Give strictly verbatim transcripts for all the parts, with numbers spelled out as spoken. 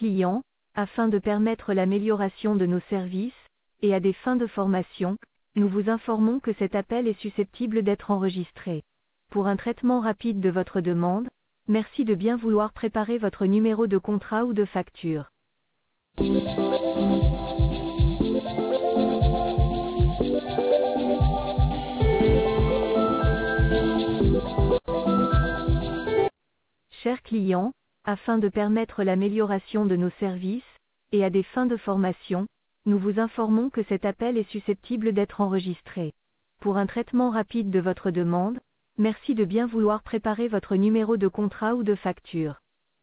client, afin de permettre l'amélioration de nos services, et à des fins de formation, nous vous informons que cet appel est susceptible d'être enregistré. Pour un traitement rapide de votre demande, merci de bien vouloir préparer votre numéro de contrat ou de facture. Chers clients, afin de permettre l'amélioration de nos services, et à des fins de formation, nous vous informons que cet appel est susceptible d'être enregistré. Pour un traitement rapide de votre demande, merci de bien vouloir préparer votre numéro de contrat ou de facture.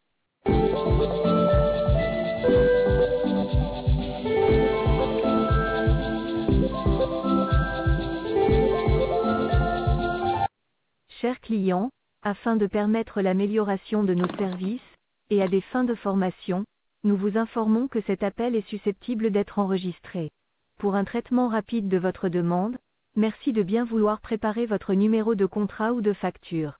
Chers clients, afin de permettre l'amélioration de nos services, et à des fins de formation, nous vous informons que cet appel est susceptible d'être enregistré. Pour un traitement rapide de votre demande, merci de bien vouloir préparer votre numéro de contrat ou de facture.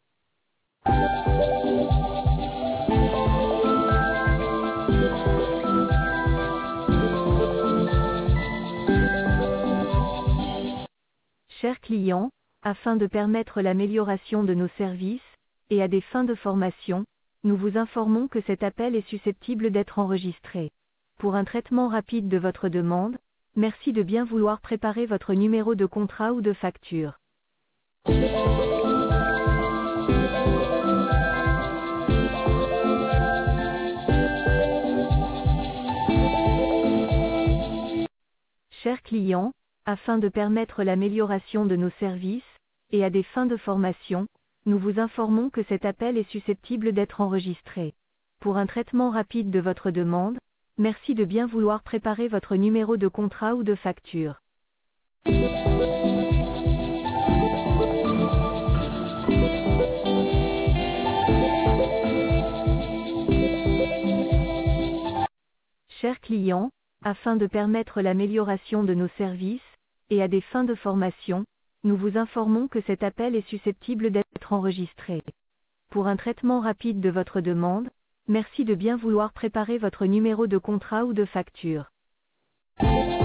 Chers clients, afin de permettre l'amélioration de nos services, et à des fins de formation, nous vous informons que cet appel est susceptible d'être enregistré. Pour un traitement rapide de votre demande, merci de bien vouloir préparer votre numéro de contrat ou de facture. Chers clients, afin de permettre l'amélioration de nos services, et à des fins de formation, nous vous informons que cet appel est susceptible d'être enregistré. Pour un traitement rapide de votre demande, merci de bien vouloir préparer votre numéro de contrat ou de facture. Chers clients, afin de permettre l'amélioration de nos services, et à des fins de formation, nous vous informons que cet appel est susceptible d'être enregistré. Pour un traitement rapide de votre demande, merci de bien vouloir préparer votre numéro de contrat ou de facture.